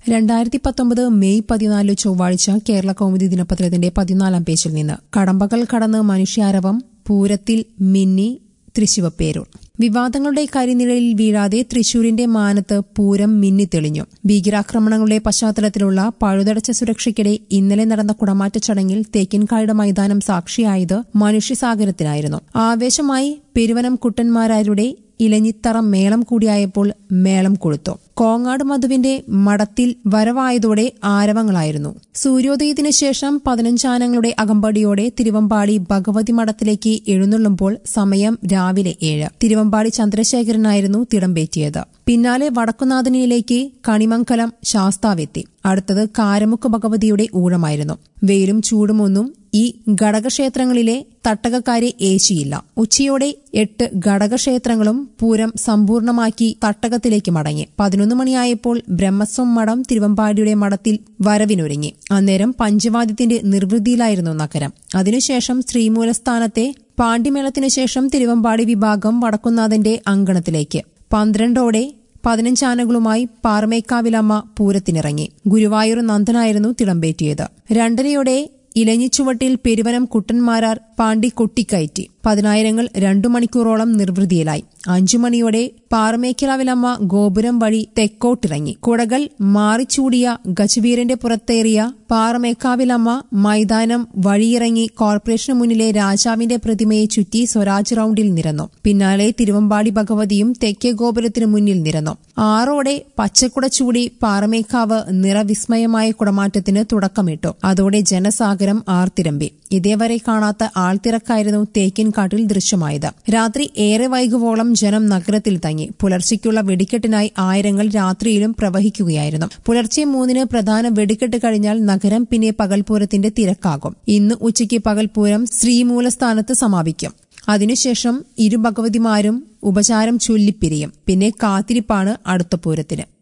2019 May 14 ചൊവ്വാഴ്ച കേരള കൗമുദി ദിനപത്രത്തിന്റെ 14-ാം പേജിൽ നിന്ന് കടമ്പകൾ കടന്ന് മനുഷ്യാരവം പൂരത്തിൽ മിന്നി തൃശ്ശിവപ്പേരൂർ. വിവാദങ്ങളുടെ കരിനിഴലിൽ വീഴാതെ തൃശൂരിന്റെ മാനത്ത് പൂരം മിന്നിത്തെളിഞ്ഞു. ഭീകരാക്രമണങ്ങളുടെ പശ്ചാത്തലത്തിലുള്ള പഴുതടച്ച സുരക്ഷയ്ക്കിടെ ഇന്നലെ നടന്ന കുടമാറ്റ ചടങ്ങിൽ തേക്കിൻകായുടെ മൈതാനം സാക്ഷിയായത് മനുഷ്യസാഗരത്തിനായിരുന്നു. ആവേശമായി പെരുവനം കുട്ടന്മാരാരുടെ ഇലഞ്ഞിത്തറ മേളം കൂടിയായപ്പോൾ മേളം കൊഴുത്തു. കോങ്ങാട് മധുവിന്റെ മഠത്തിൽ വരവായതോടെ ആരവങ്ങളായിരുന്നു. സൂര്യോദയത്തിനു ശേഷം 15 ആനകളുടെ അകമ്പടിയോടെ തിരുവമ്പാടി ഭഗവതി മഠത്തിലേക്ക് എഴുന്നള്ളുമ്പോൾ സമയം രാവിലെ 7. തിരുവമ്പാടി ചന്ദ്രശേഖരനായിരുന്നു തിടമ്പേറ്റിയത്. പിന്നാലെ വടക്കുനാഥനിലേക്ക് കണിമംഗലം ശാസ്താവെത്തി. അടുത്തത് കാരമുക്ക് ഭഗവതിയുടെ ഊഴമായിരുന്നു. വെയിലും ചൂടുമൊന്നും ഈ ഘടകക്ഷേത്രങ്ങളിലെ തട്ടകക്കാരെ ഏശിയില്ല. ഉച്ചയോടെ 8 ഘടകക്ഷേത്രങ്ങളും പൂരം സമ്പൂർണമാക്കി തട്ടകത്തിലേക്ക് മടങ്ങി. 11 മണിയായപ്പോൾ ബ്രഹ്മസ്വം മഠം തിരുവമ്പാടിയുടെ മഠത്തിൽ വരവിനൊരുങ്ങി. അന്നേരം പഞ്ചവാദ്യത്തിന്റെ നിർവൃതിയിലായിരുന്നു നഗരം. അതിനുശേഷം ശ്രീമൂലസ്ഥാനത്തെ പാണ്ഡിമേളത്തിനു ശേഷം തിരുവമ്പാടി വിഭാഗം വടക്കുന്നാഥന്റെ അങ്കണത്തിലേക്ക്. 12ഓടെ 15 ആനകളുമായി പാറമേക്കാവിലമ്മ പൂരത്തിനിറങ്ങി. ഗുരുവായൂർ നന്ദനായിരുന്നു തിടമ്പേറ്റിയത്. 2:30യോടെ ഇലഞ്ഞിച്ചുവട്ടിൽ പെരുവനം കുട്ടന്മാരാർ പാണ്ടി കൊട്ടിക്കയറ്റി. 10,000ങ്ങൾ 2 മണിക്കൂറോളം നിർവൃതിയിലായി. 5 മണിയോടെ പാറമേക്കാവിലമ്മ ഗോപുരം വഴി തെക്കോട്ടിറങ്ങി. കുടകൾ മാറിച്ചൂടിയ ഗജവീരന്റെ പുറത്തേറിയ പാറമേക്കാവിലമ്മ മൈതാനം വഴിയിറങ്ങി കോർപ്പറേഷന് മുന്നിലെ രാജാവിന്റെ പ്രതിമയെ ചുറ്റി സ്വരാജ് റൌണ്ടിൽ നിരന്നു. പിന്നാലെ തിരുവമ്പാടി ഭഗവതിയും തെക്കേ ഗോപുരത്തിനു മുന്നിൽ നിരന്നു. 6ഓടെ പച്ചക്കുട ചൂടി പാറമേക്കാവ് നിറവിസ്മയമായ കുടമാറ്റത്തിന് തുടക്കമിട്ടു. അതോടെ ജനസാഗരം ആർത്തിരമ്പി. ഇതേവരെ കാണാത്ത ആൾത്തിരക്കായിരുന്നു തേക്കിൻകാട്ടിൽ ദൃശ്യമായത്. രാത്രി ഏറെ വൈകുവോളം ജനം നഗരത്തിൽ തങ്ങി. പുലർച്ചയ്ക്കുള്ള വെടിക്കെട്ടിനായി ആയിരങ്ങൾ രാത്രിയിലും പ്രവഹിക്കുകയായിരുന്നു. പുലർച്ചെ 3-ന് പ്രധാന വെടിക്കെട്ട് കഴിഞ്ഞാൽ നഗരം പിന്നെ പകൽപൂരത്തിന്റെ തിരക്കാകും. ഇന്ന് ഉച്ചയ്ക്ക് പകൽപൂരം ശ്രീമൂലസ്ഥാനത്ത് സമാപിക്കും. അതിനുശേഷം ഇരു ഭഗവതിമാരും ഉപചാരം ചൊല്ലിപ്പിരിയും. പിന്നെ കാത്തിരിപ്പാണ് അടുത്ത പൂരത്തിന്.